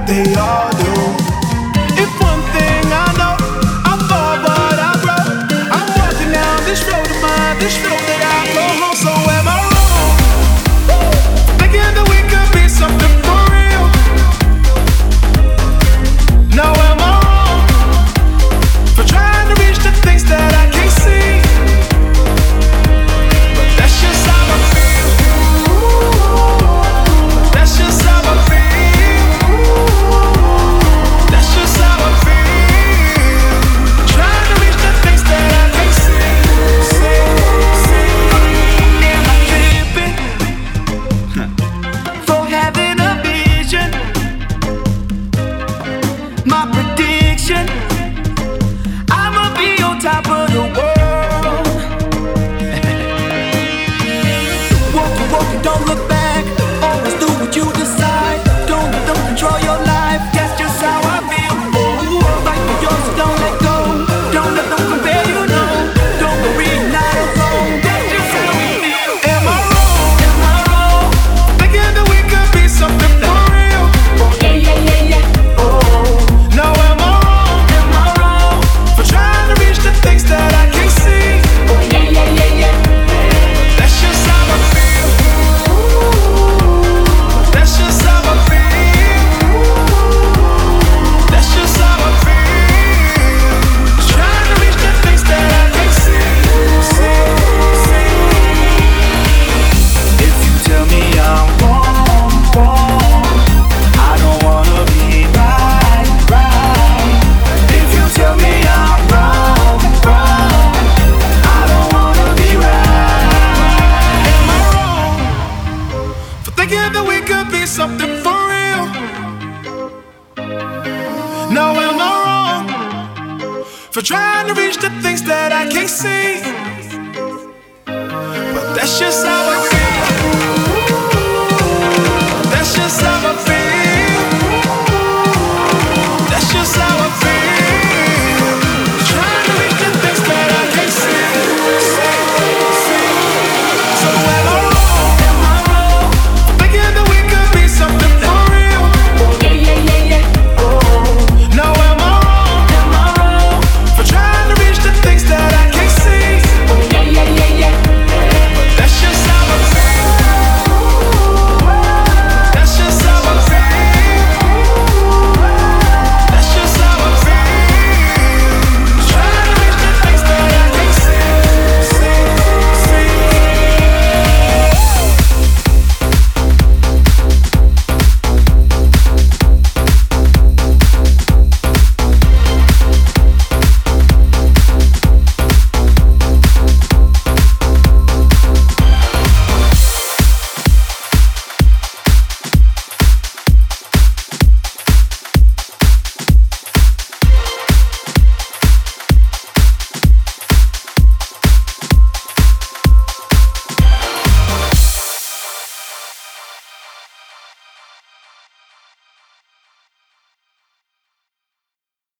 they all do. If one thing I know, I fall but I grow. I'm walking down this road of mine, this road that I go home. So am I wrong? Thinking that we could be something for real. Now am I wrong for trying to reach the things that I can't see? But that's just how I feel. That's just how I feel. That's just how I feel. Trying to reach the things that I can't see. Am I tripping for having a vision? My prediction, I'ma be on top of the world. Walk, don't look back. Always do what you decide. Don't control your life. That's just how I feel. Fight for yours, so don't let go. Don't let them compare you, no. Don't worry, not alone. That's just how we feel. Am I wrong? Am I wrong? Thinking that we could be something for real. Yeah. Oh. Now am I wrong? Am I wrong for trying to reach the things that I can't see? Yeah. That's just how I feel. That's just how I feel. That's just how I feel. Trying to reach the things that I can't see. If you tell me I'm wrong, I don't wanna be right. If you tell me I'm wrong, I don't wanna be right. Am I wrong for thinking that we could be something for real? No, am I wrong for trying to reach the things that I can't see? But that's just how